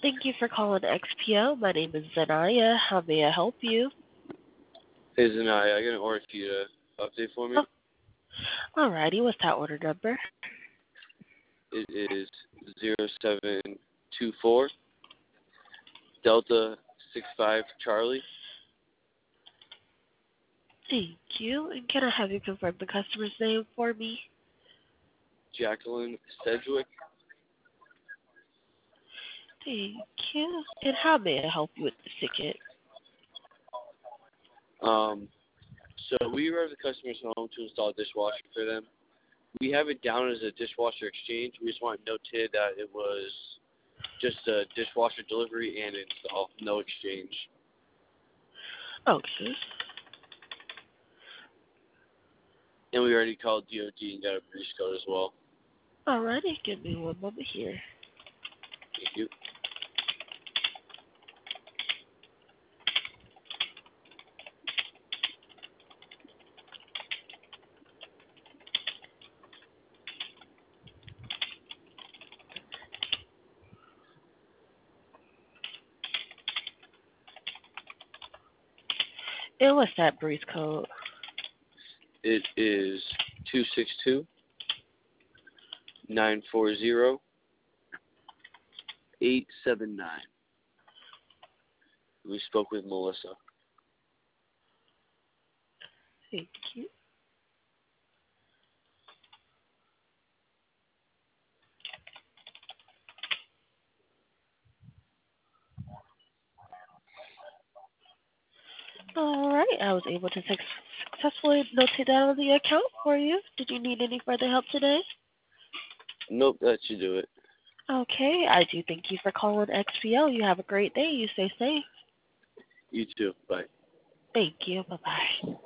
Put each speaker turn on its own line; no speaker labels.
Thank you for calling XPO. My name is Zanaya. How may I help you?
Hey, Zanaya, I got an order for you to update for me.
Oh, alrighty. What's that order number?
It is 0724 Delta 65 Charlie.
Thank you. And can I have you confirm the customer's name for me?
Jacqueline Sedgwick.
Thank you. And how may I help you with the ticket?
So we arrived at the customer's home to install a dishwasher for them. We have it down as a dishwasher exchange. We just want noted that it was just a dishwasher delivery and install, no exchange.
Okay.
And we already called DOT and got a breach code as well.
Alrighty. Give me one moment here.
Thank you.
And what's that breeze code?
It is 262 940 879. We spoke with Melissa.
Thank you. Alright. I was able to successfully notate down on the account for you. Did you need any further help today?
Nope, that should do it.
Okay. I do thank you for calling XPO. You have a great day. You stay safe.
You too. Bye.
Thank you. Bye-bye.